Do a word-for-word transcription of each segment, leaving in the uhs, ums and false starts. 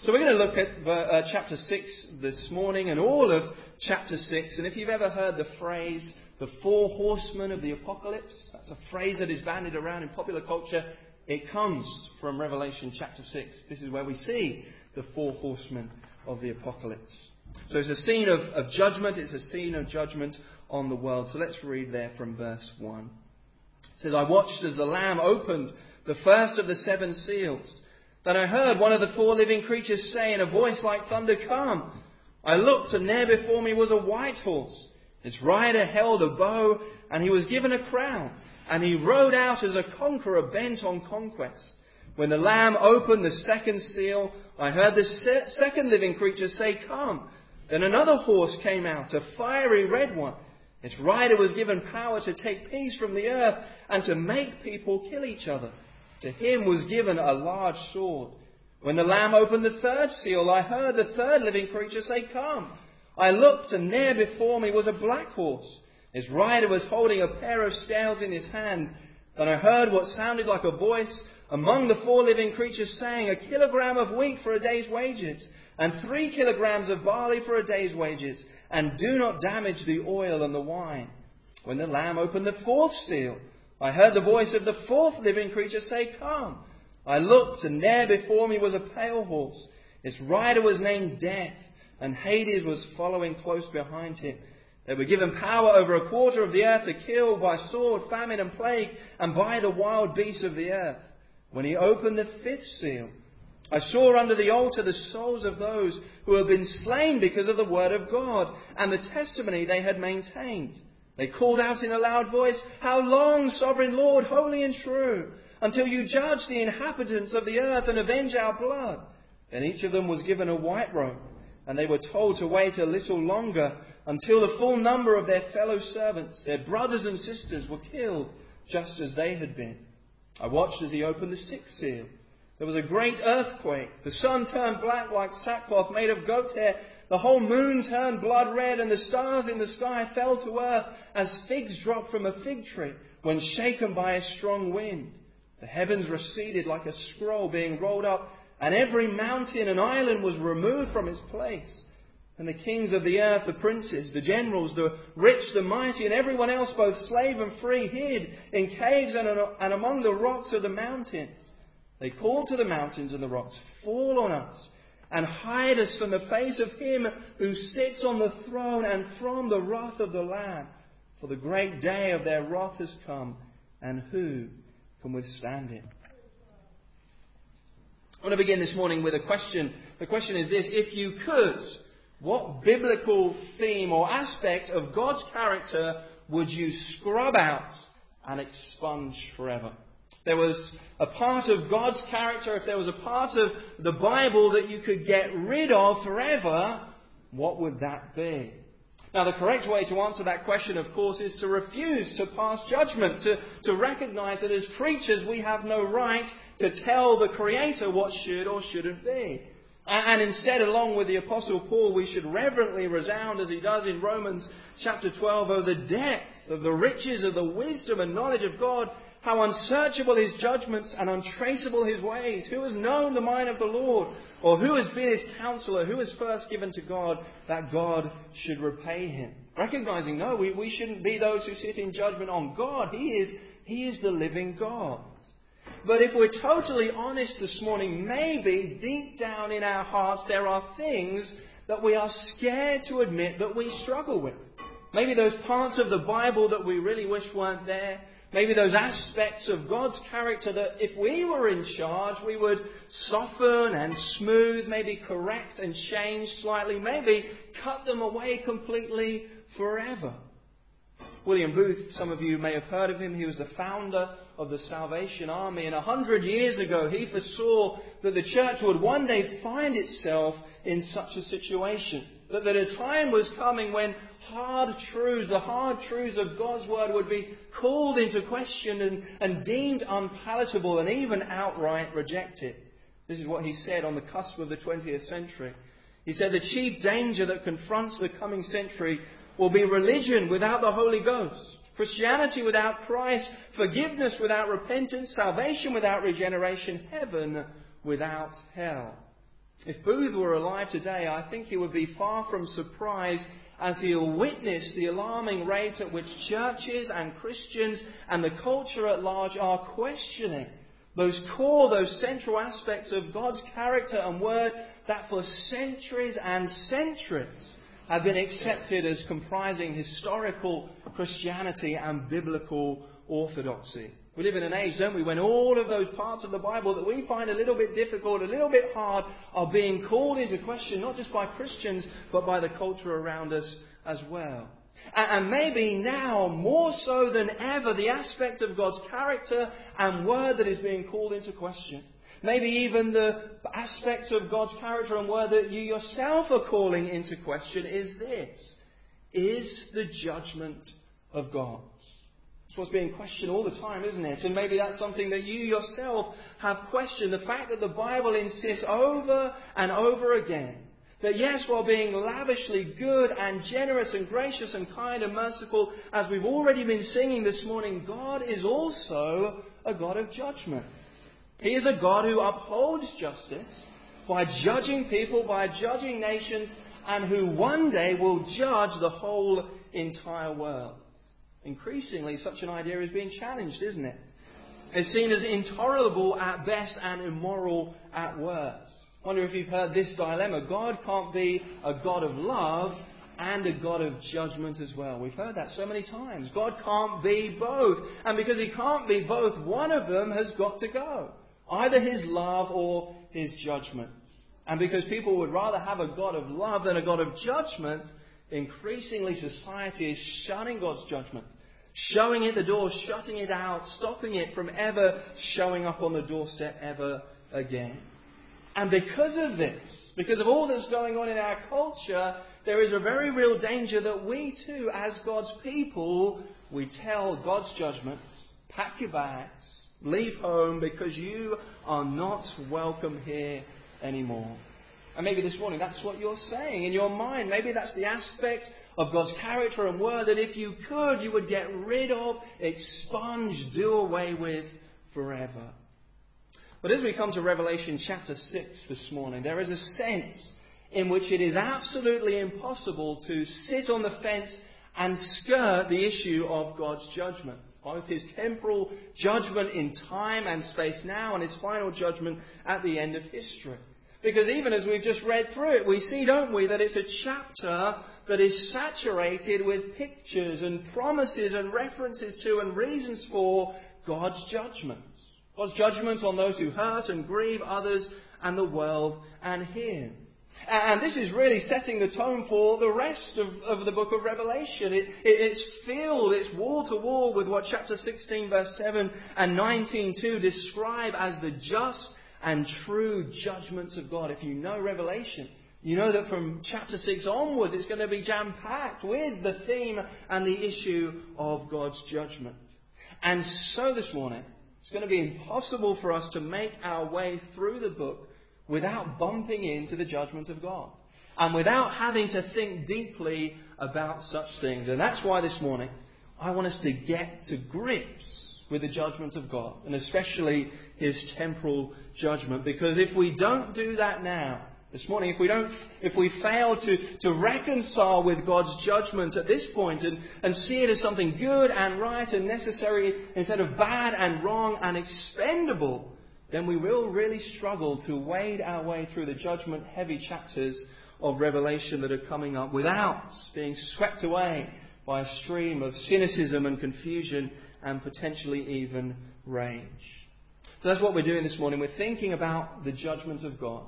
So we're going to look at uh, chapter six this morning and all of chapter six. And if you've ever heard the phrase, the four horsemen of the apocalypse, that's a phrase that is bandied around in popular culture. It comes from Revelation chapter six. This is where we see the four horsemen of the apocalypse. So it's a scene of, of judgment. It's a scene of judgment on the world. So let's read there from verse one. It says, I watched as the Lamb opened the first of the seven seals. Then I heard one of the four living creatures say in a voice like thunder, Come! I looked, and there before me was a white horse. Its rider held a bow, and he was given a crown. And he rode out as a conqueror bent on conquest. When the Lamb opened the second seal, I heard the se- second living creature say, Come! Then another horse came out, a fiery red one. Its rider was given power to take peace from the earth and to make people kill each other. To him was given a large sword. When the Lamb opened the third seal, I heard the third living creature say, Come! I looked, and there before me was a black horse. His rider was holding a pair of scales in his hand. Then I heard what sounded like a voice among the four living creatures saying, A kilogram of wheat for a day's wages, and three kilograms of barley for a day's wages, and do not damage the oil and the wine. When the Lamb opened the fourth seal, I heard the voice of the fourth living creature say, Come! I looked, and there before me was a pale horse. Its rider was named Death, and Hades was following close behind him. They were given power over a quarter of the earth to kill by sword, famine and plague, and by the wild beasts of the earth. When he opened the fifth seal, I saw under the altar the souls of those who had been slain because of the word of God and the testimony they had maintained. They called out in a loud voice, How long, sovereign Lord, holy and true, until you judge the inhabitants of the earth and avenge our blood? Then each of them was given a white robe, and they were told to wait a little longer until the full number of their fellow servants, their brothers and sisters, were killed, just as they had been. I watched as he opened the sixth seal. There was a great earthquake. The sun turned black like sackcloth made of goat hair. The whole moon turned blood red, and the stars in the sky fell to earth as figs drop from a fig tree when shaken by a strong wind. The heavens receded like a scroll being rolled up, and every mountain and island was removed from its place. And the kings of the earth, the princes, the generals, the rich, the mighty, and everyone else, both slave and free, hid in caves and, and among the rocks of the mountains. They called to the mountains and the rocks, Fall on us, and hide us from the face of him who sits on the throne and from the wrath of the Lamb. For the great day of their wrath has come, and who can withstand it? I want to begin this morning with a question. The question is this: if you could, what biblical theme or aspect of God's character would you scrub out and expunge forever? There was a part of God's character, if there was a part of the Bible that you could get rid of forever, what would that be? Now, the correct way to answer that question, of course, is to refuse to pass judgment, to, to recognize that as creatures we have no right to tell the Creator what should or shouldn't be. And, and instead, along with the Apostle Paul, we should reverently resound, as he does in Romans chapter twelve, over the depth of the riches of the wisdom and knowledge of God, how unsearchable his judgments and untraceable his ways. Who has known the mind of the Lord? Or who has been his counselor? Who has first given to God that God should repay him? Recognizing, no, we, we shouldn't be those who sit in judgment on God. He is, he is the living God. But if we're totally honest this morning, maybe deep down in our hearts there are things that we are scared to admit that we struggle with. Maybe those parts of the Bible that we really wish weren't there. Maybe those aspects of God's character that if we were in charge, we would soften and smooth, maybe correct and change slightly, maybe cut them away completely forever. William Booth, some of you may have heard of him. He was the founder of the Salvation Army. And a hundred years ago, he foresaw that the church would one day find itself in such a situation. That, that a time was coming when hard truths, the hard truths of God's Word would be called into question and, and deemed unpalatable and even outright rejected. This is what he said on the cusp of the twentieth century. He said, the chief danger that confronts the coming century will be religion without the Holy Ghost, Christianity without Christ, forgiveness without repentance, salvation without regeneration, heaven without hell. If Booth were alive today, I think he would be far from surprised as he'll witness the alarming rate at which churches and Christians and the culture at large are questioning those core, those central aspects of God's character and word that for centuries and centuries have been accepted as comprising historical Christianity and biblical orthodoxy. We live in an age, don't we, when all of those parts of the Bible that we find a little bit difficult, a little bit hard, are being called into question, not just by Christians, but by the culture around us as well. And maybe now, more so than ever, the aspect of God's character and word that is being called into question. Maybe even the aspect of God's character and word that you yourself are calling into question is this. Is the judgment of God? It's what's being questioned all the time, isn't it? And maybe that's something that you yourself have questioned. The fact that the Bible insists over and over again that yes, while being lavishly good and generous and gracious and kind and merciful, as we've already been singing this morning, God is also a God of judgment. He is a God who upholds justice by judging people, by judging nations, and who one day will judge the whole entire world. Increasingly, such an idea is being challenged, isn't it? It's seen as intolerable at best and immoral at worst. I wonder if you've heard this dilemma. God can't be a God of love and a God of judgment as well. We've heard that so many times. God can't be both. And because He can't be both, one of them has got to go. Either His love or His judgment. And because people would rather have a God of love than a God of judgment, increasingly society is shunning God's judgment. Showing it the door, shutting it out, stopping it from ever showing up on the doorstep ever again. And because of this, because of all that's going on in our culture, there is a very real danger that we too, as God's people, we tell God's judgment, pack your bags, leave home because you are not welcome here anymore. And maybe this morning that's what you're saying in your mind. Maybe that's the aspect of God's character and word that if you could, you would get rid of, expunge, do away with forever. But as we come to Revelation chapter six this morning, there is a sense in which it is absolutely impossible to sit on the fence and skirt the issue of God's judgment. Both His temporal judgment in time and space now and His final judgment at the end of history. Because even as we've just read through it, we see, don't we, that it's a chapter that is saturated with pictures and promises and references to and reasons for God's judgment. God's judgment on those who hurt and grieve others and the world and Him. And this is really setting the tone for the rest of, of the book of Revelation. It, it, it's filled, it's wall to wall with what chapter sixteen verse seven and nineteen two describe as the just and true judgments of God. If you know Revelation, you know that from chapter six onwards it's going to be jam-packed with the theme and the issue of God's judgment. And so this morning, it's going to be impossible for us to make our way through the book without bumping into the judgment of God. And without having to think deeply about such things. And that's why this morning I want us to get to grips with the judgment of God. And especially His temporal judgment. Because if we don't do that now, this morning, if we don't, if we fail to, to reconcile with God's judgment at this point and, and see it as something good and right and necessary instead of bad and wrong and expendable, then we will really struggle to wade our way through the judgment-heavy chapters of Revelation that are coming up without being swept away by a stream of cynicism and confusion and potentially even rage. So that's what we're doing this morning. We're thinking about the judgment of God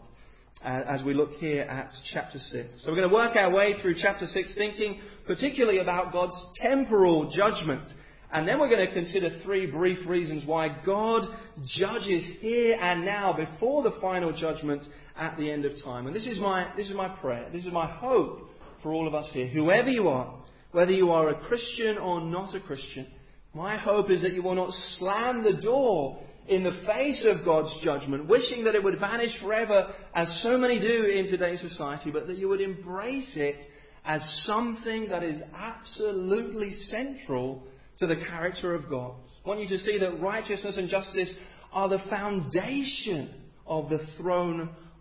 as we look here at chapter six. So we're going to work our way through chapter six thinking particularly about God's temporal judgment. And then we're going to consider three brief reasons why God judges here and now before the final judgment at the end of time. And this is my, this is my prayer. This is my hope for all of us here. Whoever you are, whether you are a Christian or not a Christian, my hope is that you will not slam the door in the face of God's judgment, wishing that it would vanish forever, as so many do in today's society, but that you would embrace it as something that is absolutely central to the character of God. I want you to see that righteousness and justice are the foundation of the throne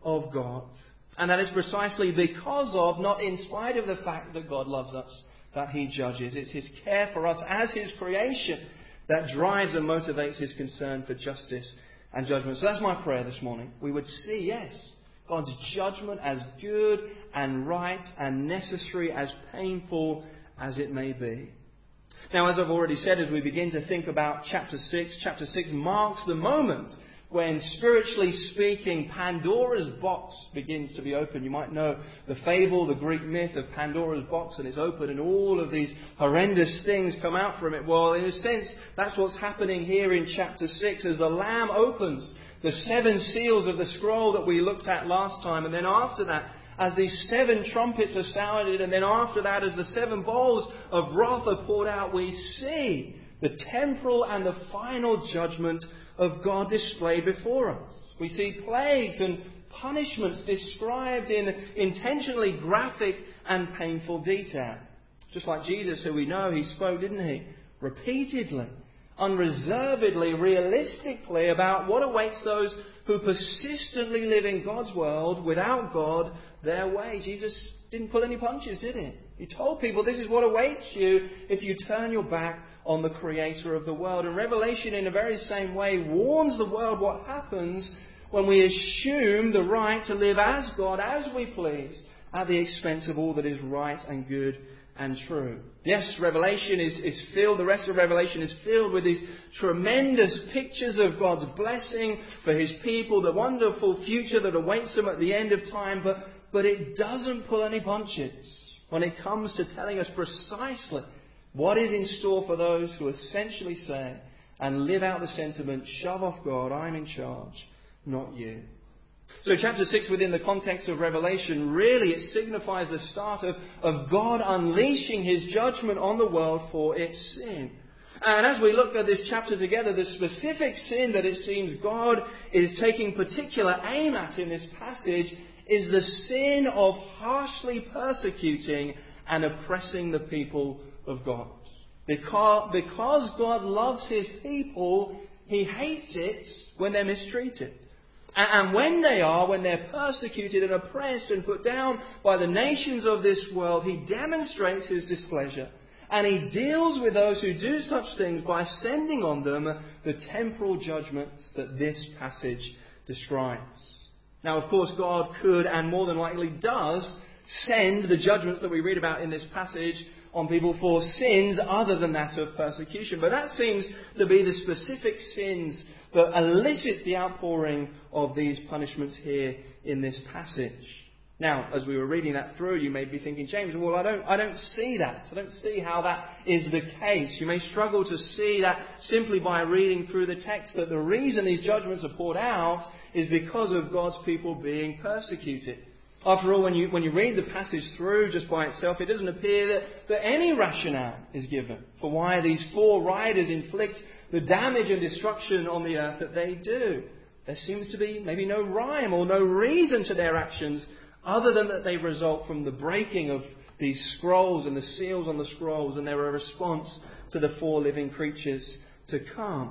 of God. And that is precisely because of, not in spite of the fact that God loves us, that He judges. It's His care for us as His creation that drives and motivates His concern for justice and judgment. So that's my prayer this morning. We would see, yes, God's judgment as good and right and necessary, as painful as it may be. Now, as I've already said, as we begin to think about chapter six, chapter six marks the moment when, spiritually speaking, Pandora's box begins to be opened. You might know the fable, the Greek myth of Pandora's box, and it's open and all of these horrendous things come out from it. Well, in a sense, that's what's happening here in chapter six as the Lamb opens the seven seals of the scroll that we looked at last time. And then after that, as these seven trumpets are sounded, and then after that, as the seven bowls of wrath are poured out, we see the temporal and the final judgment of God displayed before us. We see plagues and punishments described in intentionally graphic and painful detail. Just like Jesus, who we know, He spoke, didn't He? Repeatedly, unreservedly, realistically about what awaits those who persistently live in God's world without God their way. Jesus didn't pull any punches, did He? He told people this is what awaits you if you turn your back on the Creator of the world. And Revelation, in a very same way, warns the world what happens when we assume the right to live as God, as we please, at the expense of all that is right and good and true. Yes, Revelation is, is filled, the rest of Revelation is filled with these tremendous pictures of God's blessing for His people, the wonderful future that awaits them at the end of time, but, but it doesn't pull any punches when it comes to telling us precisely what is in store for those who essentially say and live out the sentiment, shove off God, I'm in charge, not you. So chapter six, within the context of Revelation, really it signifies the start of, of God unleashing His judgment on the world for its sin. And as we look at this chapter together, the specific sin that it seems God is taking particular aim at in this passage is the sin of harshly persecuting and oppressing the people of God. Because, because God loves His people, He hates it when they're mistreated. And, and when they are, when they're persecuted and oppressed and put down by the nations of this world, He demonstrates His displeasure. And He deals with those who do such things by sending on them the temporal judgments that this passage describes. Now, of course, God could and more than likely does send the judgments that we read about in this passage on people for sins other than that of persecution. But that seems to be the specific sins that elicits the outpouring of these punishments here in this passage. Now, as we were reading that through, you may be thinking, James, well, I don't, I don't see that. I don't see how that is the case. You may struggle to see that simply by reading through the text, that the reason these judgments are poured out is because of God's people being persecuted. After all, when you, when you read the passage through just by itself, it doesn't appear that, that any rationale is given for why these four riders inflict the damage and destruction on the earth that they do. There seems to be maybe no rhyme or no reason to their actions other than that they result from the breaking of these scrolls and the seals on the scrolls, and they're a response to the four living creatures to come.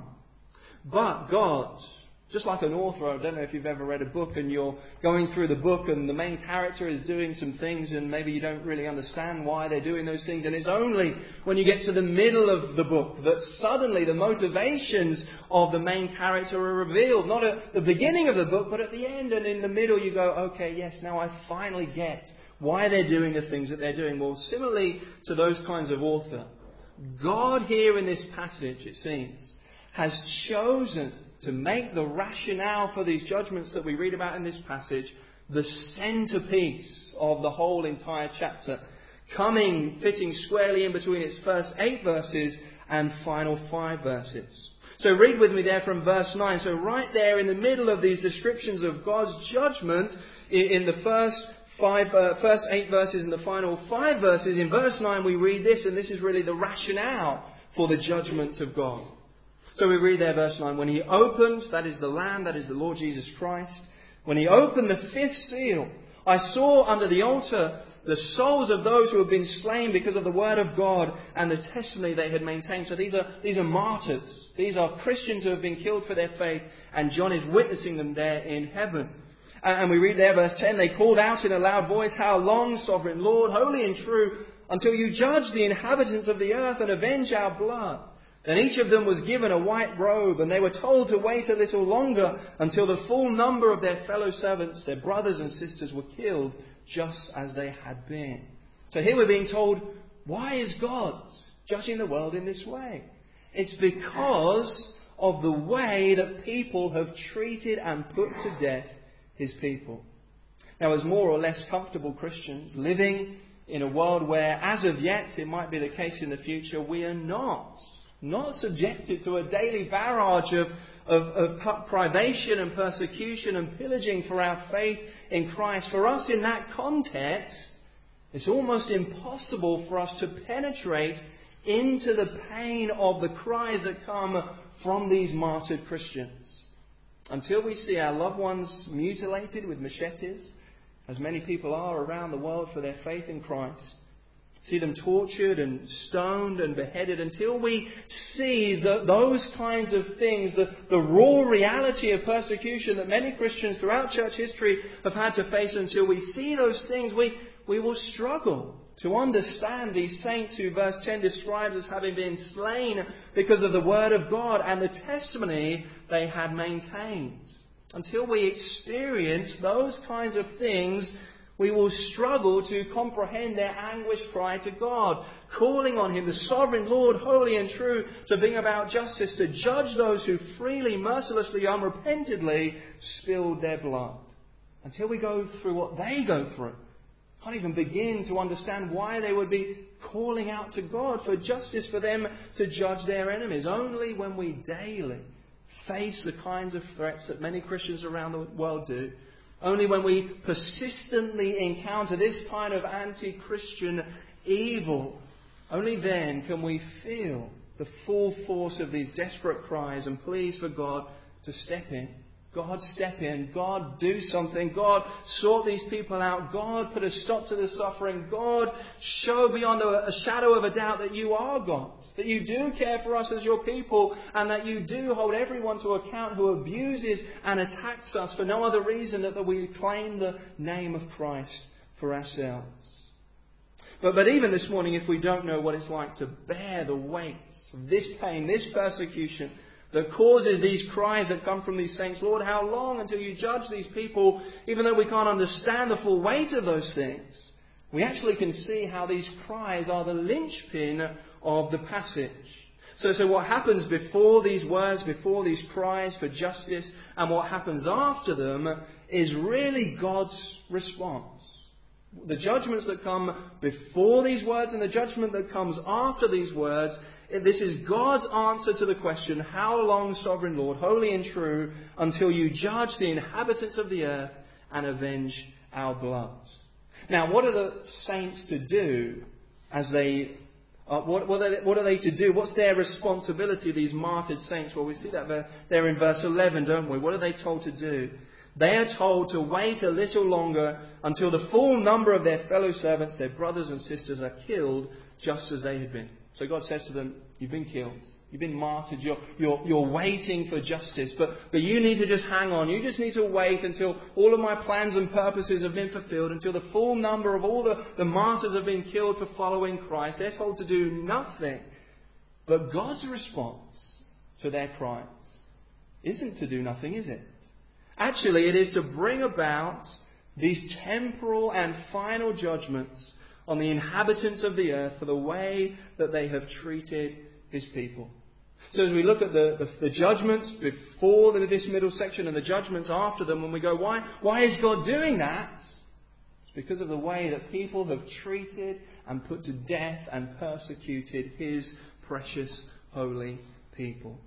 But God, just like an author, I don't know if you've ever read a book and you're going through the book and the main character is doing some things and maybe you don't really understand why they're doing those things. And it's only when you get to the middle of the book that suddenly the motivations of the main character are revealed. Not at the beginning of the book, but at the end and in the middle you go, okay, yes, now I finally get why they're doing the things that they're doing. Well, similarly to those kinds of author, God here in this passage, it seems, has chosen to make the rationale for these judgments that we read about in this passage the centerpiece of the whole entire chapter, coming, fitting squarely in between its first eight verses and final five verses. So read with me there from verse nine. So right there in the middle of these descriptions of God's judgment, in the first five, uh, first eight verses and the final five verses, in verse nine we read this, and this is really the rationale for the judgment of God. So we read there, verse nine, when He opened, that is the Lamb, that is the Lord Jesus Christ, when He opened the fifth seal, I saw under the altar the souls of those who have been slain because of the word of God and the testimony they had maintained. So these are, these are martyrs. These are Christians who have been killed for their faith, and John is witnessing them there in heaven. And we read there, verse ten, they called out in a loud voice, "How long, sovereign Lord, holy and true, until you judge the inhabitants of the earth and avenge our blood?" Then each of them was given a white robe, and they were told to wait a little longer until the full number of their fellow servants, their brothers and sisters, were killed, just as they had been. So here we're being told, why is God judging the world in this way? It's because of the way that people have treated and put to death His people. Now, as more or less comfortable Christians living in a world where, as of yet, it might be the case in the future, we are not, not subjected to a daily barrage of, of, of privation and persecution and pillaging for our faith in Christ. For us, in that context, it's almost impossible for us to penetrate into the pain of the cries that come from these martyred Christians. Until we see our loved ones mutilated with machetes, as many people are around the world for their faith in Christ, see them tortured and stoned and beheaded, until we see the, those kinds of things, the, the raw reality of persecution that many Christians throughout church history have had to face, until we see those things, we, we will struggle to understand these saints who verse ten describes as having been slain because of the Word of God and the testimony they had maintained. Until we experience those kinds of things, we will struggle to comprehend their anguished cry to God, calling on Him, the sovereign Lord, holy and true, to bring about justice, to judge those who freely, mercilessly, unrepentantly spilled their blood. Until we go through what they go through, can't even begin to understand why they would be calling out to God for justice, for them to judge their enemies. Only when we daily face the kinds of threats that many Christians around the world do, only when we persistently encounter this kind of anti-Christian evil, only then can we feel the full force of these desperate cries and pleas for God to step in. God, step in. God, do something. God, sort these people out. God, put a stop to the suffering. God, show beyond a, a shadow of a doubt that you are God, that you do care for us as your people, and that you do hold everyone to account who abuses and attacks us for no other reason than that we claim the name of Christ for ourselves. But, but even this morning, if we don't know what it's like to bear the weight of this pain, this persecution, that causes these cries that come from these saints, Lord, how long until you judge these people, even though we can't understand the full weight of those things, we actually can see how these cries are the linchpin of the passage. So, so what happens before these words, before these cries for justice, and what happens after them is really God's response. The judgments that come before these words and the judgment that comes after these words, this is God's answer to the question, how long, sovereign Lord, holy and true, until you judge the inhabitants of the earth and avenge our blood? Now, what are the saints to do as they... Uh, what, what, are they, what are they to do? What's their responsibility, these martyred saints? Well, we see that there, there in verse eleven, don't we? What are they told to do? They are told to wait a little longer until the full number of their fellow servants, their brothers and sisters, are killed just as they had been. So God says to them, you've been killed. You've been martyred. You're, you're, you're waiting for justice. But, but you need to just hang on. You just need to wait until all of my plans and purposes have been fulfilled, until the full number of all the, the martyrs have been killed for following Christ. They're told to do nothing. But God's response to their cries isn't to do nothing, is it? Actually, it is to bring about these temporal and final judgments on the inhabitants of the earth for the way that they have treated His people. So as we look at the, the, the judgments before this middle section and the judgments after them, when we go, why, why is God doing that? It's because of the way that people have treated and put to death and persecuted His precious, holy people.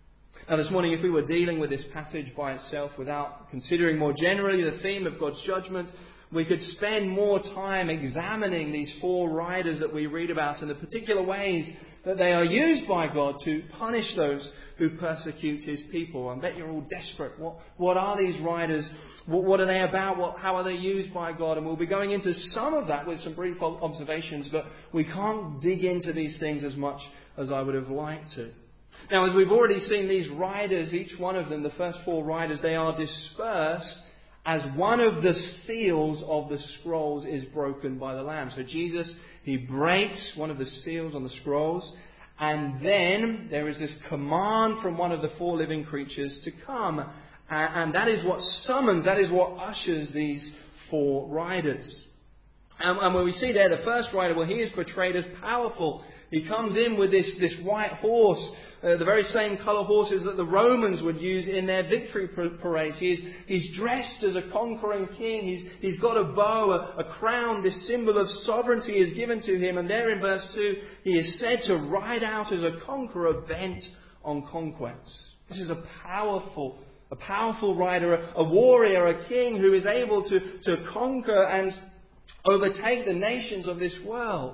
Now this morning, if we were dealing with this passage by itself without considering more generally the theme of God's judgment, we could spend more time examining these four riders that we read about and the particular ways that they are used by God to punish those who persecute His people. I bet you're all desperate. What, what are these riders? What, what are they about? What, how are they used by God? And we'll be going into some of that with some brief observations, but we can't dig into these things as much as I would have liked to. Now, as we've already seen, these riders, each one of them, the first four riders, they are dispersed as one of the seals of the scrolls is broken by the Lamb. So Jesus, he breaks one of the seals on the scrolls, and then there is this command from one of the four living creatures to come. And that is what summons, that is what ushers these four riders. And, and when we see there, the first rider, well, he is portrayed as powerful. He comes in with this, this white horse, uh, the very same colour horses that the Romans would use in their victory parades. He is, he's dressed as a conquering king. He's, he's got a bow, a, a crown. This symbol of sovereignty is given to him. And there in verse two, he is said to ride out as a conqueror bent on conquest. This is a powerful A powerful rider, a, a warrior, a king who is able to, to conquer and overtake the nations of this world.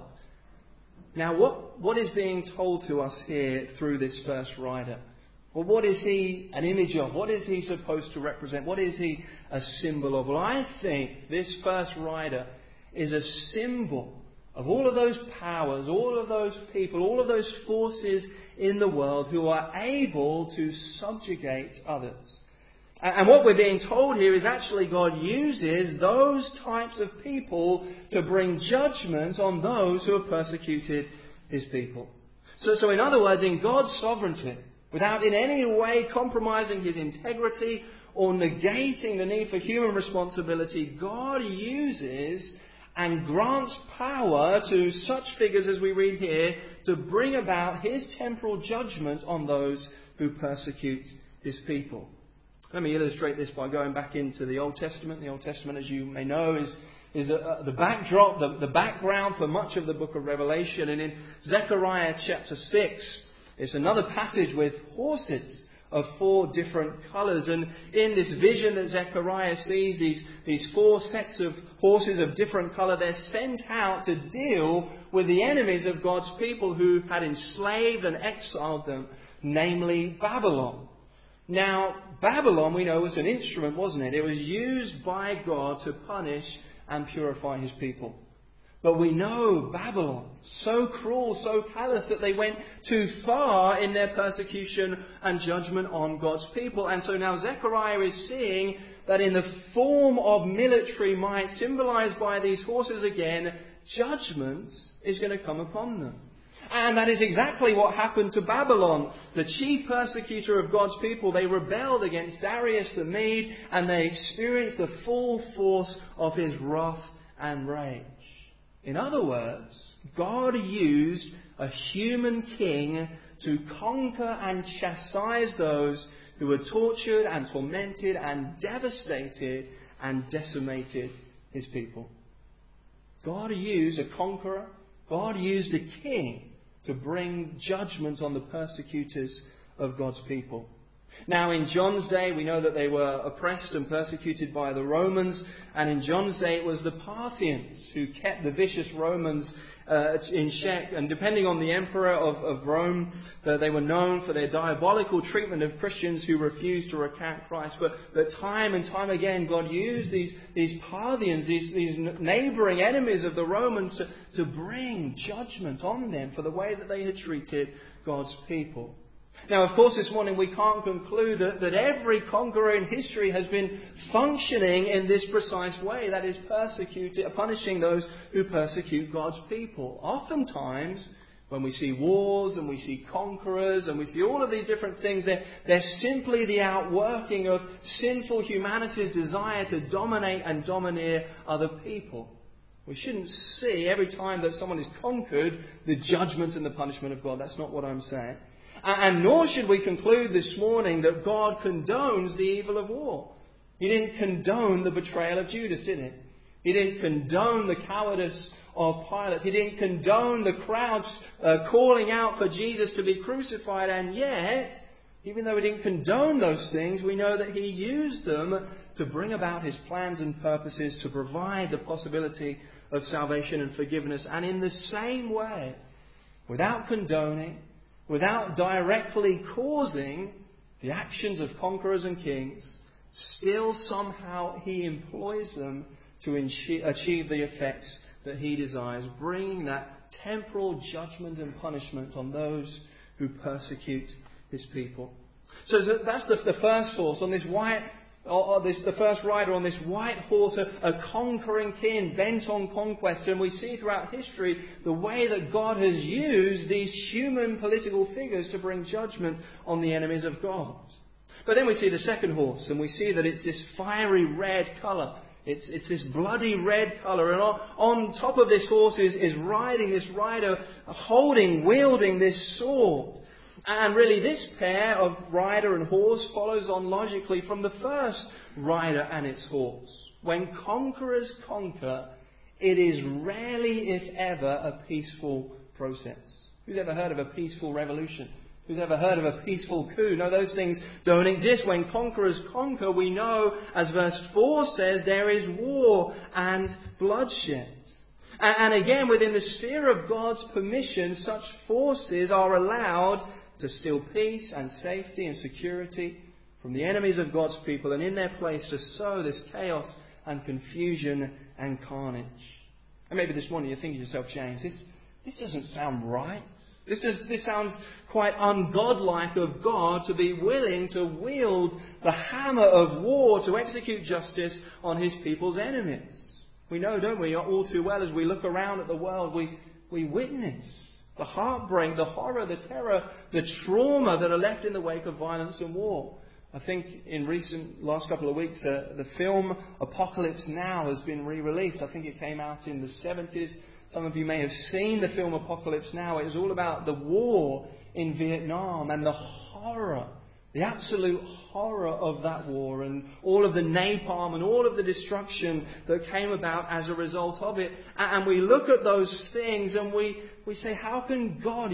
Now, what, what is being told to us here through this first rider? Well, what is he an image of? What is he supposed to represent? What is he a symbol of? Well, I think this first rider is a symbol of all of those powers, all of those people, all of those forces in the world who are able to subjugate others. And what we're being told here is actually God uses those types of people to bring judgment on those who have persecuted his people. So, so in other words, in God's sovereignty, without in any way compromising his integrity or negating the need for human responsibility, God uses and grants power to such figures as we read here to bring about his temporal judgment on those who persecute his people. Let me illustrate this by going back into the Old Testament. The Old Testament, as you may know, is, is the, uh, the backdrop, the, the background for much of the book of Revelation. And in Zechariah chapter six, it's another passage with horses of four different colours. And in this vision that Zechariah sees, these, these four sets of horses of different colour, they're sent out to deal with the enemies of God's people who had enslaved and exiled them, namely Babylon. Now, Babylon, we know, was an instrument, wasn't it? It was used by God to punish and purify his people. But we know Babylon, so cruel, so callous, that they went too far in their persecution and judgment on God's people. And so now Zechariah is seeing that in the form of military might, symbolized by these horses again, judgment is going to come upon them. And that is exactly what happened to Babylon, the chief persecutor of God's people. They rebelled against Darius the Mede, and they experienced the full force of his wrath and rage. In other words, God used a human king to conquer and chastise those who were tortured and tormented and devastated and decimated his people. God used a conqueror, God used a king to bring judgment on the persecutors of God's people. Now, in John's day, we know that they were oppressed and persecuted by the Romans. And in John's day, it was the Parthians who kept the vicious Romans uh, in check. And depending on the emperor of, of Rome, uh, they were known for their diabolical treatment of Christians who refused to recant Christ. But, but time and time again, God used these, these Parthians, these, these neighbouring enemies of the Romans, to, to bring judgment on them for the way that they had treated God's people. Now, of course, this morning we can't conclude that, that every conqueror in history has been functioning in this precise way, that is, persecuting, punishing those who persecute God's people. Oftentimes, when we see wars and we see conquerors and we see all of these different things, they're, they're simply the outworking of sinful humanity's desire to dominate and domineer other people. We shouldn't see every time that someone is conquered the judgment and the punishment of God. That's not what I'm saying. And nor should we conclude this morning that God condones the evil of war. He didn't condone the betrayal of Judas, did he? He didn't condone the cowardice of Pilate. He didn't condone the crowds uh, calling out for Jesus to be crucified. And yet, even though he didn't condone those things, we know that he used them to bring about his plans and purposes, to provide the possibility of salvation and forgiveness. And in the same way, without condoning, without directly causing the actions of conquerors and kings, still somehow he employs them to achieve the effects that he desires, bringing that temporal judgment and punishment on those who persecute his people. So that's the, the first source, on this white Or, or this, the first rider on this white horse, a, a conquering king bent on conquest. And we see throughout history the way that God has used these human political figures to bring judgment on the enemies of God. But then we see the second horse, and we see that it's this fiery red colour. It's, it's this bloody red colour. And on, on top of this horse is, is riding this rider, holding, wielding this sword. And really this pair of rider and horse follows on logically from the first rider and its horse. When conquerors conquer, it is rarely, if ever, a peaceful process. Who's ever heard of a peaceful revolution? Who's ever heard of a peaceful coup? No, those things don't exist. When conquerors conquer, we know, as verse four says, there is war and bloodshed. And again, within the sphere of God's permission, such forces are allowed to steal peace and safety and security from the enemies of God's people, and in their place to sow this chaos and confusion and carnage. And maybe this morning you're thinking to yourself, James, this, this doesn't sound right. This, is, this sounds quite ungodlike of God to be willing to wield the hammer of war to execute justice on his people's enemies. We know, don't we, all too well, as we look around at the world, we, we witness the heartbreak, the horror, the terror, the trauma that are left in the wake of violence and war. I think in recent last couple of weeks, uh, the film Apocalypse Now has been re-released. I think it came out in the seventies. Some of you may have seen the film Apocalypse Now. It is all about the war in Vietnam and the horror, the absolute horror of that war, and all of the napalm and all of the destruction that came about as a result of it. And we look at those things and we, we say, how can God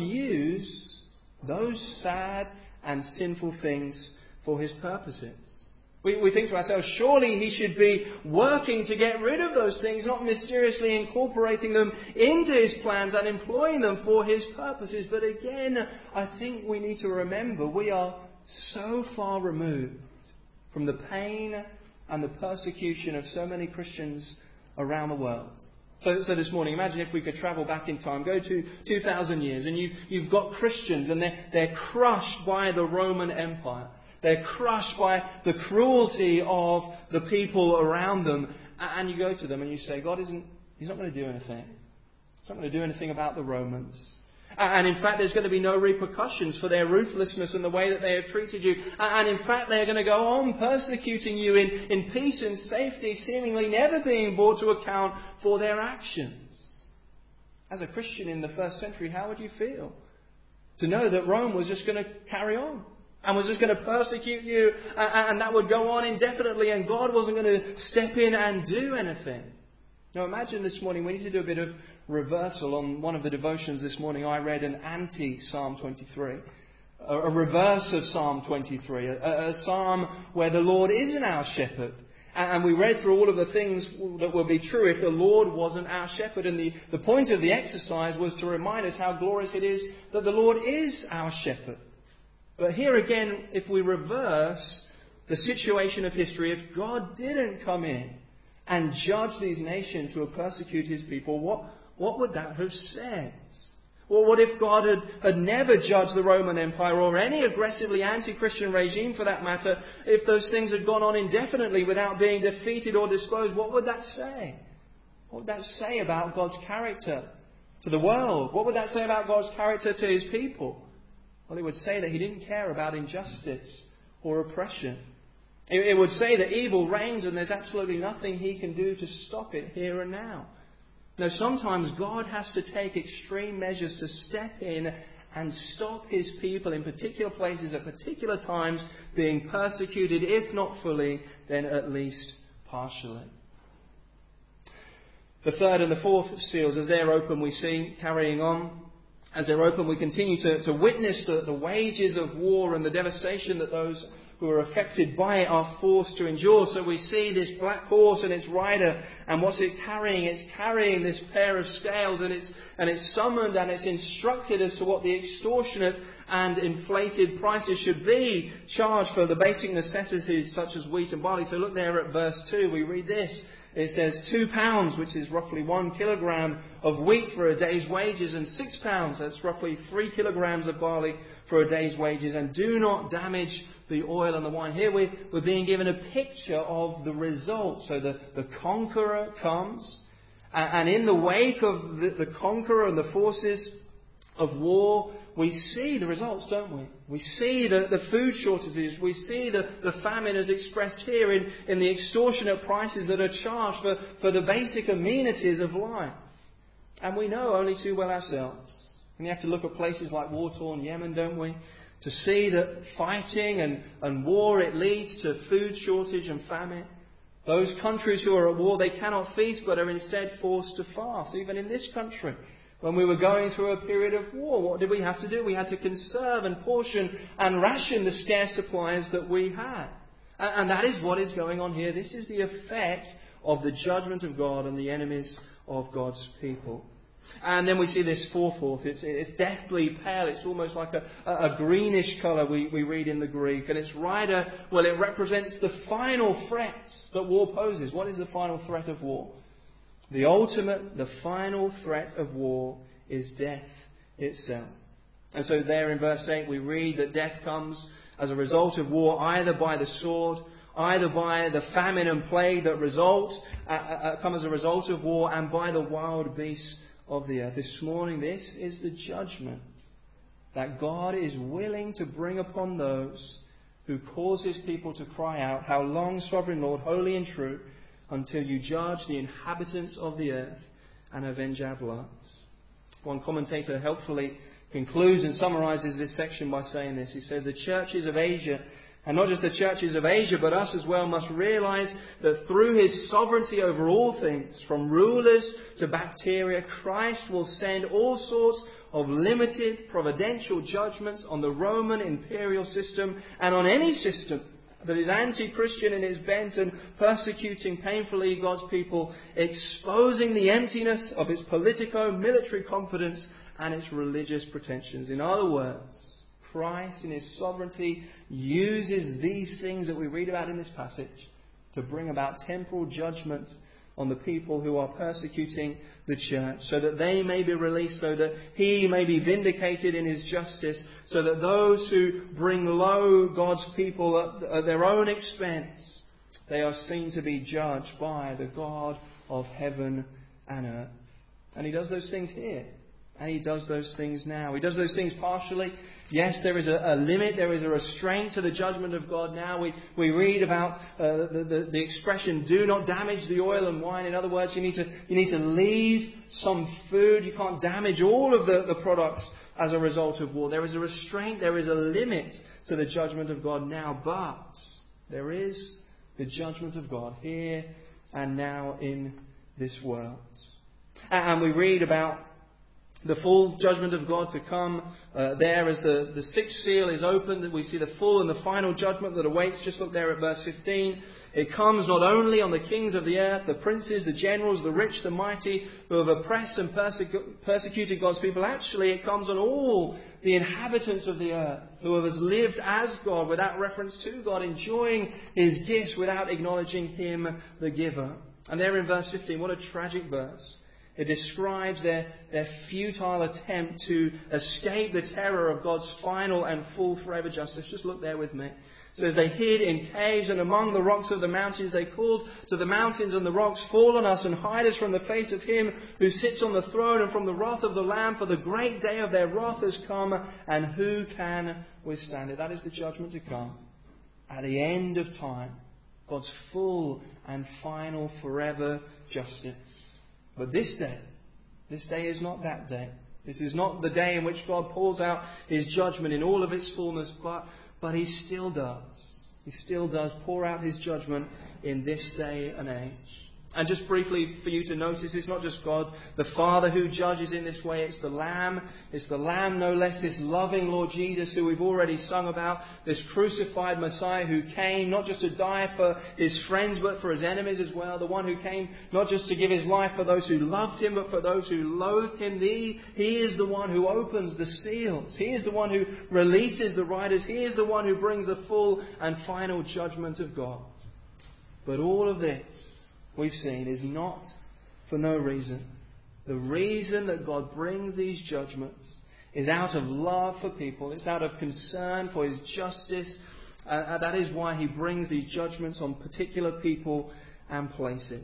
use those sad and sinful things for his purposes? We, we think to ourselves, surely he should be working to get rid of those things, not mysteriously incorporating them into his plans and employing them for his purposes. But again, I think we need to remember we are so far removed from the pain and the persecution of so many Christians around the world. So, so this morning, imagine if we could travel back in time, go to two thousand years, and you, you've got Christians and they're, they're crushed by the Roman Empire. They're crushed by the cruelty of the people around them. And you go to them and you say, God isn't, he's not going to do anything. He's not going to do anything about the Romans. And in fact, there's going to be no repercussions for their ruthlessness and the way that they have treated you. And in fact, they're going to go on persecuting you in, in peace and safety, seemingly never being brought to account for their actions. As a Christian in the first century, how would you feel to know that Rome was just going to carry on? And was just going to persecute you, and that would go on indefinitely, and God wasn't going to step in and do anything. Now imagine this morning, we need to do a bit of reversal. On one of the devotions this morning, I read an anti-Psalm twenty-three. A, a reverse of Psalm twenty-three. A, a psalm where the Lord isn't our shepherd. And we read through all of the things that would be true if the Lord wasn't our shepherd. And the, the point of the exercise was to remind us how glorious it is that the Lord is our shepherd. But here again, if we reverse the situation of history, if God didn't come in and judge these nations who have persecuted his people, what, what would that have said? Well, what if God had, had never judged the Roman Empire or any aggressively anti-Christian regime for that matter? If those things had gone on indefinitely without being defeated or disclosed, what would that say? What would that say about God's character to the world? What would that say about God's character to his people? Well, it would say that he didn't care about injustice or oppression. It, it would say that evil reigns and there's absolutely nothing he can do to stop it here and now. Now, sometimes God has to take extreme measures to step in and stop his people in particular places at particular times being persecuted, if not fully, then at least partially. The third and the fourth seals, as they're open, we see, carrying on, as they're open, we continue to, to witness the, the wages of war and the devastation that those who are affected by it are forced to endure. So we see this black horse and its rider, and what's it carrying? It's carrying this pair of scales, and it's, and it's summoned and it's instructed as to what the extortionate and inflated prices should be charged for the basic necessities such as wheat and barley. So look there at verse two, we read this. It says two pounds, which is roughly one kilogram of wheat for a day's wages, and six pounds, that's roughly three kilograms of barley for a day's wages. And do not damage the oil and the wine. Here we, we're being given a picture of the result. So the, the conqueror comes, and, and in the wake of the, the conqueror and the forces of war, we see the results, don't we? We see the, the food shortages. We see the, the famine as expressed here in, in the extortionate prices that are charged for, for the basic amenities of life. And we know only too well ourselves. And you have to look at places like war-torn Yemen, don't we? To see that fighting and, and war, it leads to food shortage and famine. Those countries who are at war, they cannot feast but are instead forced to fast. Even in this country, when we were going through a period of war, what did we have to do? We had to conserve and portion and ration the scarce supplies that we had. And, and that is what is going on here. This is the effect of the judgment of God on the enemies of God's people. And then we see this fourfourth. It's, it's deathly pale. It's almost like a, a greenish colour we, we read in the Greek. And it's right, a, well, it represents the final threat that war poses. What is the final threat of war? The ultimate, the final threat of war is death itself. And so there in verse eight we read that death comes as a result of war, either by the sword, either by the famine and plague that result, uh, uh, come as a result of war, and by the wild beasts of the earth. This morning, this is the judgment that God is willing to bring upon those who cause His people to cry out, "How long, Sovereign Lord, holy and true, until you judge the inhabitants of the earth and avenge our blood?" One commentator helpfully concludes and summarizes this section by saying this. He says, the churches of Asia, and not just the churches of Asia, but us as well, must realize that through His sovereignty over all things, from rulers to bacteria, Christ will send all sorts of limited providential judgments on the Roman imperial system and on any system that is anti-Christian in its bent and persecuting painfully God's people, exposing the emptiness of its politico-military confidence and its religious pretensions. In other words, Christ in His sovereignty uses these things that we read about in this passage to bring about temporal judgment on the people who are persecuting the church, so that they may be released, so that He may be vindicated in His justice, so that those who bring low God's people at, at their own expense, they are seen to be judged by the God of heaven and earth. And He does those things here. And He does those things now. He does those things partially. Yes, there is a, a limit, there is a restraint to the judgment of God now. We, we read about uh, the, the, the expression, do not damage the oil and wine. In other words, you need to, you need to leave some food. You can't damage all of the, the products as a result of war. There is a restraint, there is a limit to the judgment of God now. But there is the judgment of God here and now in this world. And we read about the full judgment of God to come uh, there as the, the sixth seal is opened. We see the full and the final judgment that awaits. Just look there at verse fifteen. It comes not only on the kings of the earth, the princes, the generals, the rich, the mighty, who have oppressed and persecu- persecuted God's people. Actually, it comes on all the inhabitants of the earth who have lived as God without reference to God, enjoying His gifts without acknowledging Him, the giver. And there in verse fifteen, what a tragic verse. It describes their, their futile attempt to escape the terror of God's final and full forever justice. Just look there with me. It says, they hid in caves and among the rocks of the mountains. They called to the mountains and the rocks, fall on us and hide us from the face of Him who sits on the throne and from the wrath of the Lamb. For the great day of their wrath has come, and who can withstand it? That is the judgment to come. At the end of time, God's full and final forever justice. But this day, this day is not that day. This is not the day in which God pours out His judgment in all of its fullness, but, but He still does. He still does pour out His judgment in this day and age. And just briefly for you to notice, it's not just God the Father who judges in this way. It's the Lamb. It's the Lamb, no less, this loving Lord Jesus who we've already sung about. This crucified Messiah who came not just to die for His friends but for His enemies as well. The one who came not just to give His life for those who loved Him but for those who loathed Him. He, he is the one who opens the seals. He is the one who releases the riders. He is the one who brings the full and final judgment of God. But all of this, we've seen, is not for no reason. The reason that God brings these judgments is out of love for people. It's out of concern for His justice Uh, that is why he brings these judgments on particular people and places.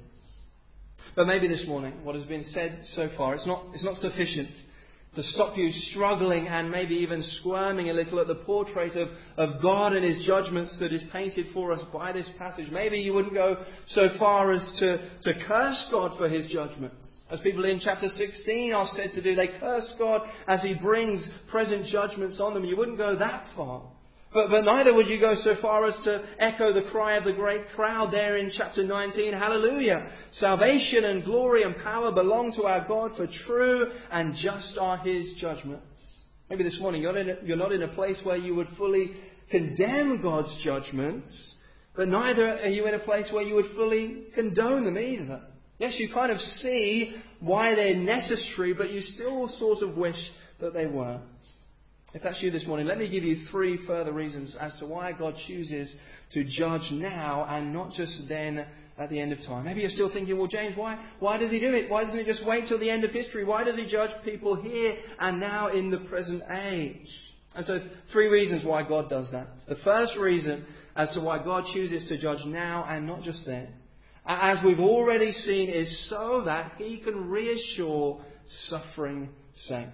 But maybe this morning, what has been said so far, it's not, it's not sufficient to stop you struggling and maybe even squirming a little at the portrait of, of God and His judgments that is painted for us by this passage. Maybe you wouldn't go so far as to, to curse God for His judgments. As people in chapter sixteen are said to do, they curse God as He brings present judgments on them. You wouldn't go that far. But, but neither would you go so far as to echo the cry of the great crowd there in chapter nineteen. Hallelujah! Salvation and glory and power belong to our God, for true and just are His judgments. Maybe this morning you're, in a, you're not in a place where you would fully condemn God's judgments, but neither are you in a place where you would fully condone them either. Yes, you kind of see why they're necessary, but you still sort of wish that they weren't. If that's you this morning, let me give you three further reasons as to why God chooses to judge now and not just then at the end of time. Maybe you're still thinking, well, James, why, why does He do it? Why doesn't He just wait till the end of history? Why does He judge people here and now in the present age? And so three reasons why God does that. The first reason as to why God chooses to judge now and not just then, as we've already seen, is so that He can reassure suffering saints.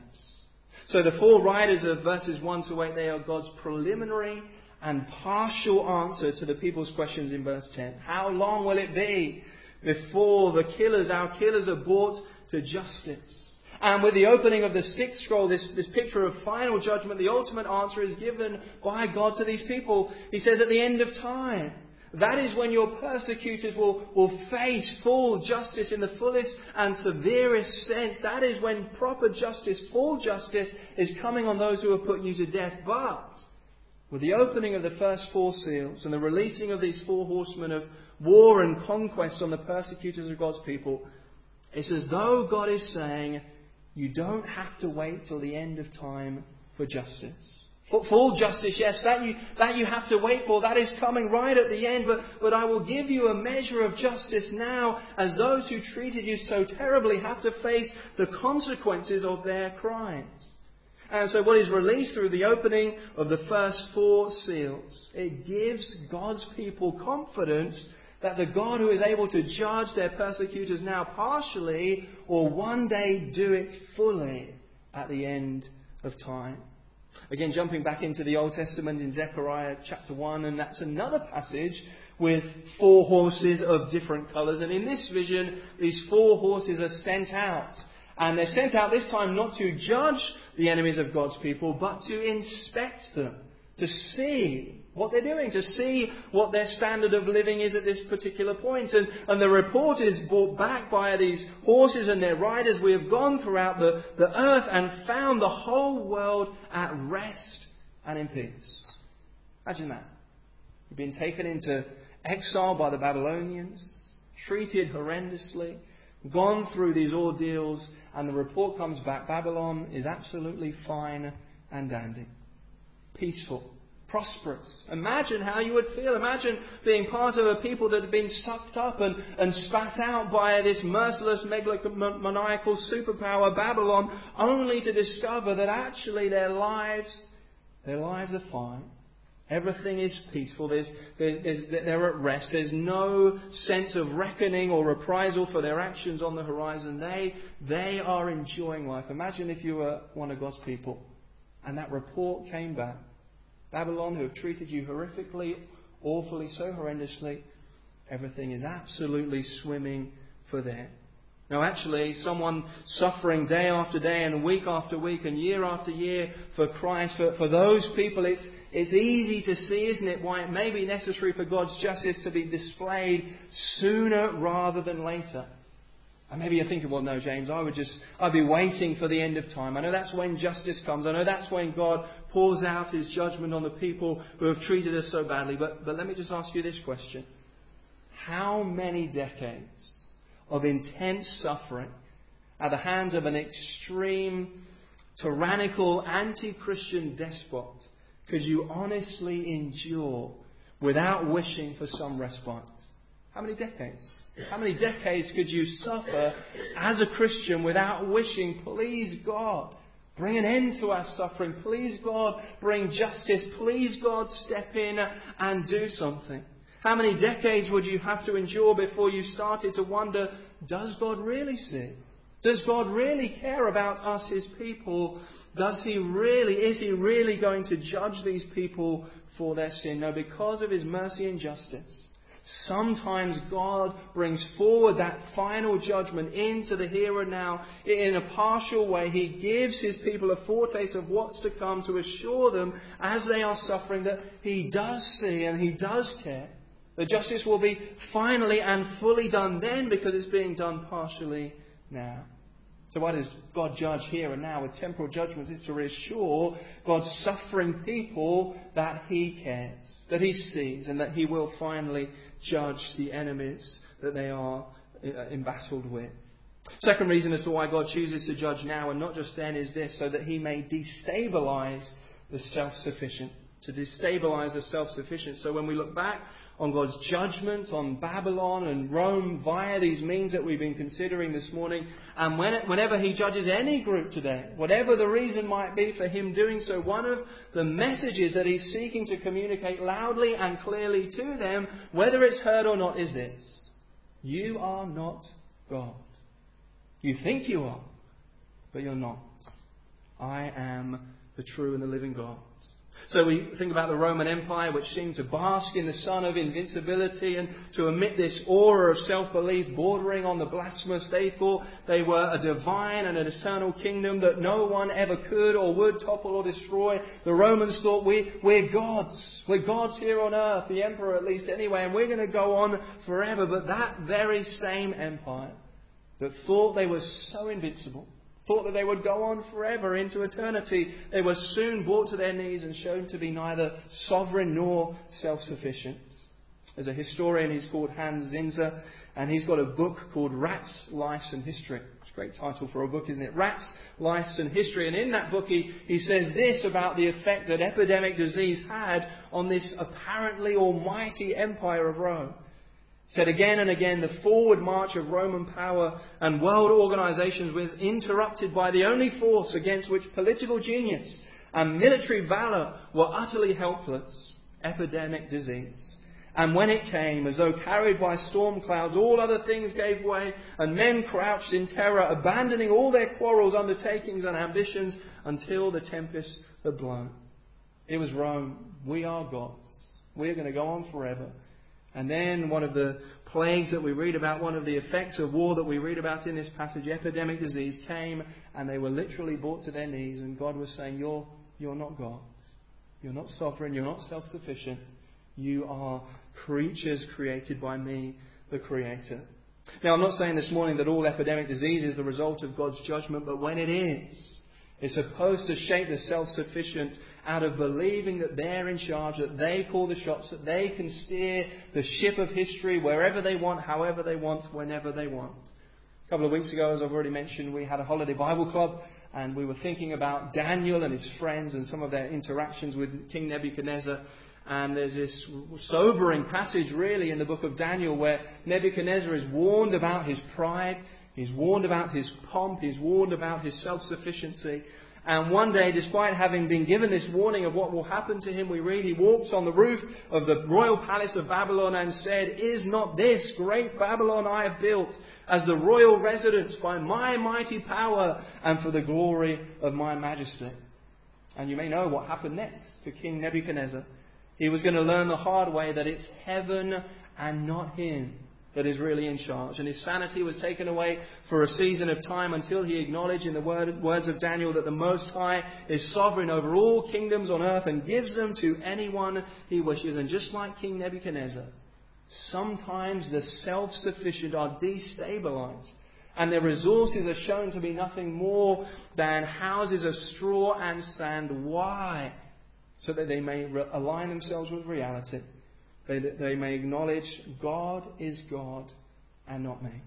So the four riders of verses one to eight, they are God's preliminary and partial answer to the people's questions in verse ten. How long will it be before the killers, our killers, are brought to justice? And with the opening of the sixth scroll, this, this picture of final judgment, the ultimate answer is given by God to these people. He says at the end of time. That is when your persecutors will, will face full justice in the fullest and severest sense. That is when proper justice, full justice, is coming on those who have put you to death. But with the opening of the first four seals and the releasing of these four horsemen of war and conquest on the persecutors of God's people, it's as though God is saying, you don't have to wait till the end of time for justice. Full justice, yes, that you, that you have to wait for. That is coming right at the end. But, but I will give you a measure of justice now, as those who treated you so terribly have to face the consequences of their crimes. And so what is released through the opening of the first four seals, it gives God's people confidence that the God who is able to judge their persecutors now partially will one day do it fully at the end of time. Again, jumping back into the Old Testament in Zechariah chapter one, and that's another passage with four horses of different colours. And in this vision, these four horses are sent out. And they're sent out this time not to judge the enemies of God's people, but to inspect them, to see what they're doing, to see what their standard of living is at this particular point. And, and the report is brought back by these horses and their riders. We have gone throughout the, the earth and found the whole world at rest and in peace. Imagine that. You've been taken into exile by the Babylonians, treated horrendously, gone through these ordeals, and the report comes back. Babylon is absolutely fine and dandy. Peaceful. Prosperous. Imagine how you would feel. Imagine being part of a people that had been sucked up and, and spat out by this merciless, megalomaniacal superpower, Babylon, only to discover that actually their lives, their lives are fine. Everything is peaceful. There's, there's, they're at rest. There's no sense of reckoning or reprisal for their actions on the horizon. They, they are enjoying life. Imagine if you were one of God's people and that report came back. Babylon, who have treated you horrifically, awfully, so horrendously, everything is absolutely swimming for them. Now actually, someone suffering day after day and week after week and year after year for Christ, for, for those people, it's, it's easy to see, isn't it, why it may be necessary for God's justice to be displayed sooner rather than later. And maybe you're thinking, well, no, James, I would just, I'd be waiting for the end of time. I know that's when justice comes. I know that's when God pours out His judgment on the people who have treated us so badly. But, but let me just ask you this question. How many decades of intense suffering at the hands of an extreme, tyrannical, anti-Christian despot could you honestly endure without wishing for some respite? How many decades? How many decades could you suffer as a Christian without wishing, please God, Bring an end to our suffering. Please, God, bring justice. Please, God, step in and do something. How many decades would you have to endure before you started to wonder, does God really see? Does God really care about us, His people? Does He really, is He really going to judge these people for their sin? No, because of His mercy and justice, sometimes God brings forward that final judgment into the here and now in a partial way. He gives His people a foretaste of what's to come to assure them as they are suffering that He does see and He does care. The justice will be finally and fully done then because it's being done partially now. So why does God judge here and now with temporal judgments? It's to reassure God's suffering people that He cares, that He sees, and that He will finally judge the enemies that they are embattled with. Second reason as to why God chooses to judge now and not just then is this, so that He may destabilise the self-sufficient. To destabilise the self-sufficient. So when we look back on God's judgment on Babylon and Rome via these means that we've been considering this morning, and when it, whenever He judges any group today, whatever the reason might be for Him doing so, one of the messages that He's seeking to communicate loudly and clearly to them, whether it's heard or not, is this: you are not God. You think you are, but you're not. I am the true and the living God. So we think about the Roman Empire, which seemed to bask in the sun of invincibility and to emit this aura of self-belief bordering on the blasphemous. They thought they were a divine and an eternal kingdom that no one ever could or would topple or destroy. The Romans thought, we, we're gods. We're gods here on earth, the emperor at least anyway, and we're going to go on forever. But that very same empire that thought they were so invincible, thought that they would go on forever into eternity, they were soon brought to their knees and shown to be neither sovereign nor self-sufficient. There's a historian, he's called Hans Zinzer, and he's got a book called Rats, Lice and History. It's a great title for a book, isn't it? Rats, Lice and History. And in that book he, he says this about the effect that epidemic disease had on this apparently almighty empire of Rome. Said again and again, the forward march of Roman power and world organizations was interrupted by the only force against which political genius and military valor were utterly helpless: epidemic disease. And when it came, as though carried by storm clouds, all other things gave way, and men crouched in terror, abandoning all their quarrels, undertakings and ambitions, until the tempest had blown. It was Rome. We are gods. We're going to go on forever. And then one of the plagues that we read about, one of the effects of war that we read about in this passage, epidemic disease, came, and they were literally brought to their knees, and God was saying, you're, you're not God. You're not sovereign. You're not self-sufficient. You are creatures created by me, the Creator. Now, I'm not saying this morning that all epidemic disease is the result of God's judgment, but when it is, it's supposed to shape the self-sufficient out of believing that they're in charge, that they call the shots, that they can steer the ship of history wherever they want, however they want, whenever they want. A couple of weeks ago, as I've already mentioned, we had a holiday Bible club, and we were thinking about Daniel and his friends and some of their interactions with King Nebuchadnezzar. And there's this sobering passage really in the book of Daniel where Nebuchadnezzar is warned about his pride, he's warned about his pomp, he's warned about his self-sufficiency. And one day, despite having been given this warning of what will happen to him, we read he walked on the roof of the royal palace of Babylon and said, "Is not this great Babylon I have built as the royal residence by my mighty power and for the glory of my majesty?" And you may know what happened next to King Nebuchadnezzar. He was going to learn the hard way that it's heaven and not him that is really in charge. And his sanity was taken away for a season of time until he acknowledged in the word, words of Daniel that the Most High is sovereign over all kingdoms on earth and gives them to anyone he wishes. And just like King Nebuchadnezzar, sometimes the self-sufficient are destabilized and their resources are shown to be nothing more than houses of straw and sand. Why? So that they may re- align themselves with reality. They, they may acknowledge God is God and not me.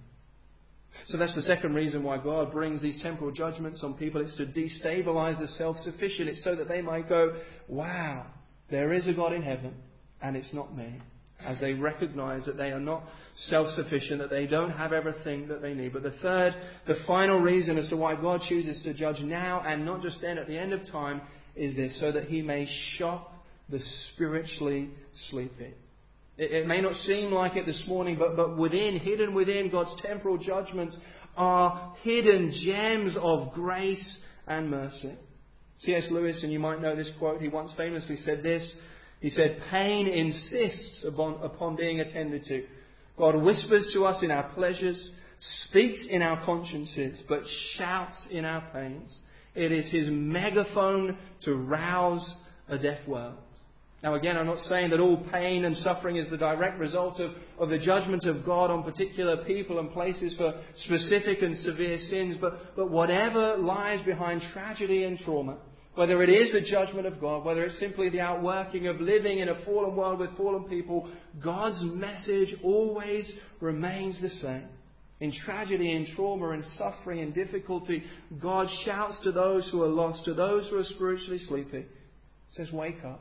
So that's the second reason why God brings these temporal judgments on people. It's to destabilize the self-sufficient. It's so that they might go, wow, there is a God in heaven and it's not me. as they recognize that they are not self-sufficient, that they don't have everything that they need. But the third, the final reason as to why God chooses to judge now and not just then at the end of time is this, so that he may shock the spiritually sleepy. It, it may not seem like it this morning, but, but within, hidden within God's temporal judgments are hidden gems of grace and mercy. C S Lewis, and you might know this quote, he once famously said this. He said, "Pain insists upon, upon being attended to. God whispers to us in our pleasures, speaks in our consciences, but shouts in our pains. It is his megaphone to rouse a deaf world." Now again, I'm not saying that all pain and suffering is the direct result of, of the judgment of God on particular people and places for specific and severe sins, but, but whatever lies behind tragedy and trauma, whether it is the judgment of God, whether it's simply the outworking of living in a fallen world with fallen people, God's message always remains the same. In tragedy, in trauma, in suffering, in difficulty, God shouts to those who are lost, to those who are spiritually sleepy. He says, "Wake up.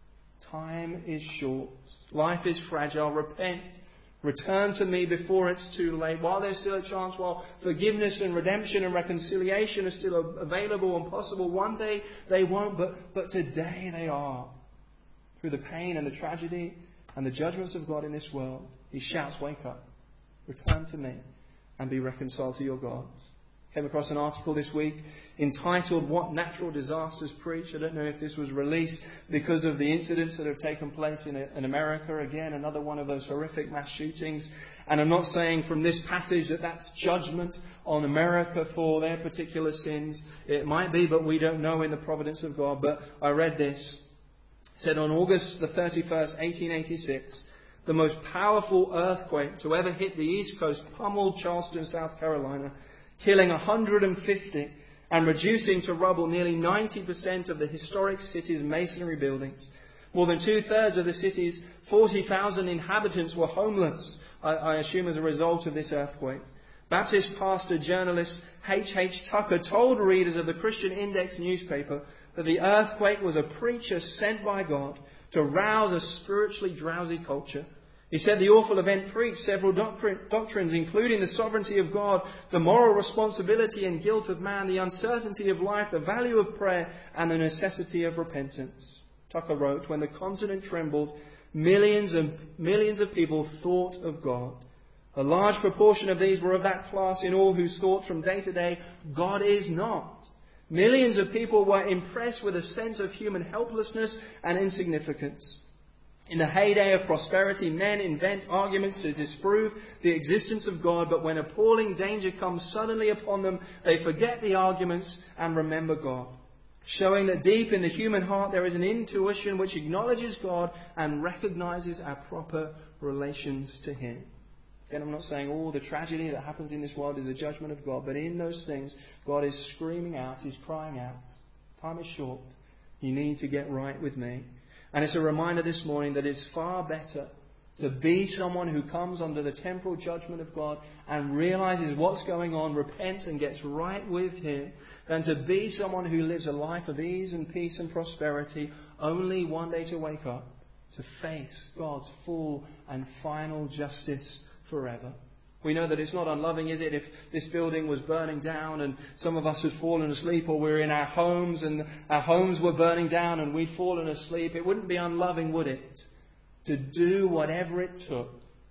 Time is short. Life is fragile. Repent. Return to me before it's too late. While there's still a chance, while forgiveness and redemption and reconciliation are still available and possible, one day they won't, but, but today they are. Through the pain and the tragedy and the judgments of God in this world, he shouts, "Wake up. Return to me and be reconciled to your God." Came across an article this week entitled "What Natural Disasters Preach." I don't know if this was released because of the incidents that have taken place in, in America. Again, another one of those horrific mass shootings. And I'm not saying from this passage that that's judgment on America for their particular sins. It might be, but we don't know in the providence of God. But I read this. It said on August the thirty-first, eighteen eighty-six, the most powerful earthquake to ever hit the East Coast pummeled Charleston, South Carolina, killing one hundred fifty and reducing to rubble nearly ninety percent of the historic city's masonry buildings. More than two-thirds of the city's forty thousand inhabitants were homeless, I, I assume as a result of this earthquake. Baptist pastor journalist H H Tucker told readers of the Christian Index newspaper that the earthquake was a preacher sent by God to rouse a spiritually drowsy culture. He said the awful event preached several doctrines, including the sovereignty of God, the moral responsibility and guilt of man, the uncertainty of life, the value of prayer, and the necessity of repentance. Tucker wrote, "When the continent trembled, millions and millions of people thought of God. A large proportion of these were of that class in all whose thought from day to day, God is not. Millions of people were impressed with a sense of human helplessness and insignificance. In the heyday of prosperity, men invent arguments to disprove the existence of God, but when appalling danger comes suddenly upon them, they forget the arguments and remember God, showing that deep in the human heart there is an intuition which acknowledges God and recognizes our proper relations to Him." Again, I'm not saying all the tragedy that happens in this world is a judgment of God, but in those things, God is screaming out, He's crying out, "Time is short. You need to get right with me." And it's a reminder this morning that it's far better to be someone who comes under the temporal judgment of God and realizes what's going on, repents and gets right with Him, than to be someone who lives a life of ease and peace and prosperity, only one day to wake up, to face God's full and final justice forever. We know that it's not unloving, is it, if this building was burning down and some of us had fallen asleep, or we're in our homes and our homes were burning down and we'd fallen asleep. It wouldn't be unloving, would it, to do whatever it took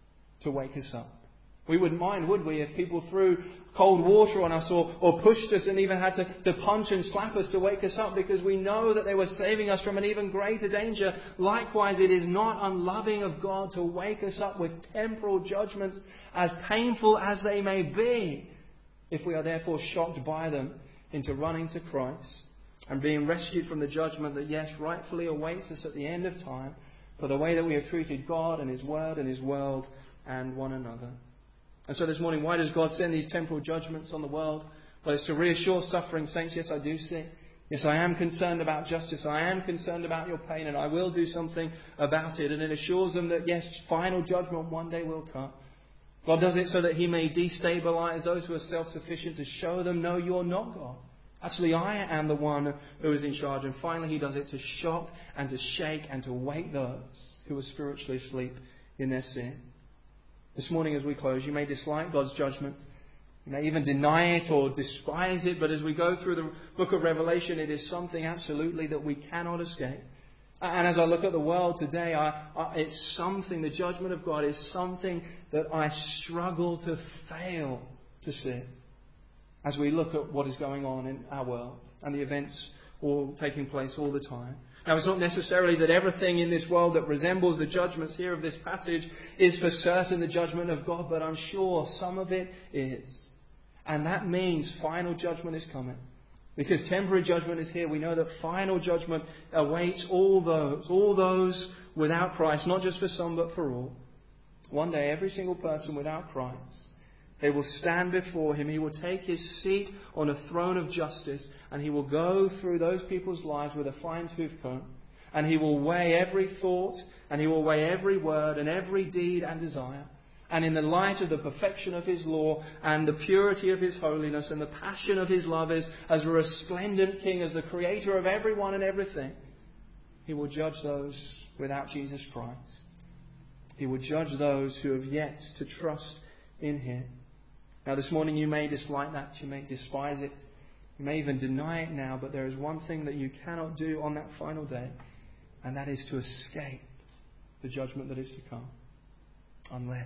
to wake us up? We wouldn't mind, would we, if people threw cold water on us or, or pushed us and even had to, to punch and slap us to wake us up, because we know that they were saving us from an even greater danger. Likewise, it is not unloving of God to wake us up with temporal judgments, as painful as they may be, if we are therefore shocked by them into running to Christ and being rescued from the judgment that, yes, rightfully awaits us at the end of time for the way that we have treated God and His Word and His world and one another. And so this morning, why does God send these temporal judgments on the world? Well, it's to reassure suffering saints, yes, I do see. Yes, I am concerned about justice. I am concerned about your pain, and I will do something about it. And it assures them that, yes, final judgment one day will come. God does it so that He may destabilize those who are self-sufficient, to show them, no, you're not God. Actually, I am the one who is in charge. And finally, He does it to shock and to shake and to wake those who are spiritually asleep in their sin. This morning as we close, you may dislike God's judgment. You may even deny it or despise it, but as we go through the book of Revelation, it is something absolutely that we cannot escape. And as I look at the world today, I, I, it's something, the judgment of God is something that I struggle to fail to see as we look at what is going on in our world and the events all taking place all the time. Now, it's not necessarily that everything in this world that resembles the judgments here of this passage is for certain the judgment of God, but I'm sure some of it is. And that means final judgment is coming. Because temporary judgment is here, we know that final judgment awaits all those, all those without Christ, not just for some but for all. One day, every single person without Christ, they will stand before Him. He will take His seat on a throne of justice, and He will go through those people's lives with a fine-tooth comb, and He will weigh every thought, and He will weigh every word and every deed and desire. And in the light of the perfection of His law and the purity of His holiness and the passion of His love as, as a resplendent King, as the Creator of everyone and everything, He will judge those without Jesus Christ. He will judge those who have yet to trust in Him. Now this morning you may dislike that, you may despise it, you may even deny it now, but there is one thing that you cannot do on that final day, and that is to escape the judgment that is to come. Unless,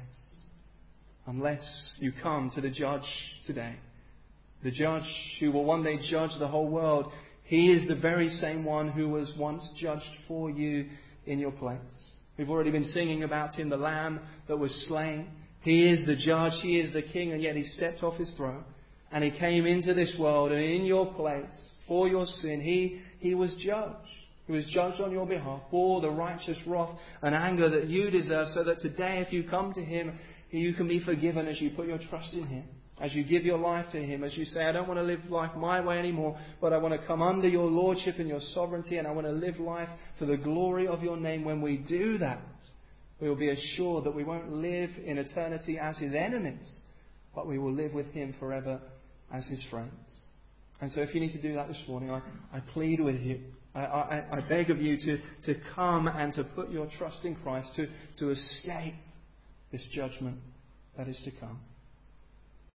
unless you come to the judge today, the judge who will one day judge the whole world. He is the very same one who was once judged for you in your place. We've already been singing about Him, the Lamb that was slain. He is the judge, He is the King, and yet He stepped off His throne and He came into this world, and in your place, for your sin, He, he was judged. He was judged on your behalf, bore the righteous wrath and anger that you deserve, so that today if you come to Him, you can be forgiven as you put your trust in Him. As you give your life to Him, as you say, I don't want to live life my way anymore, but I want to come under your lordship and your sovereignty, and I want to live life for the glory of your name. When we do that, we will be assured that we won't live in eternity as His enemies, but we will live with Him forever as His friends. And so if you need to do that this morning, I, I plead with you. I, I, I beg of you to, to come and to put your trust in Christ, to, to escape this judgment that is to come.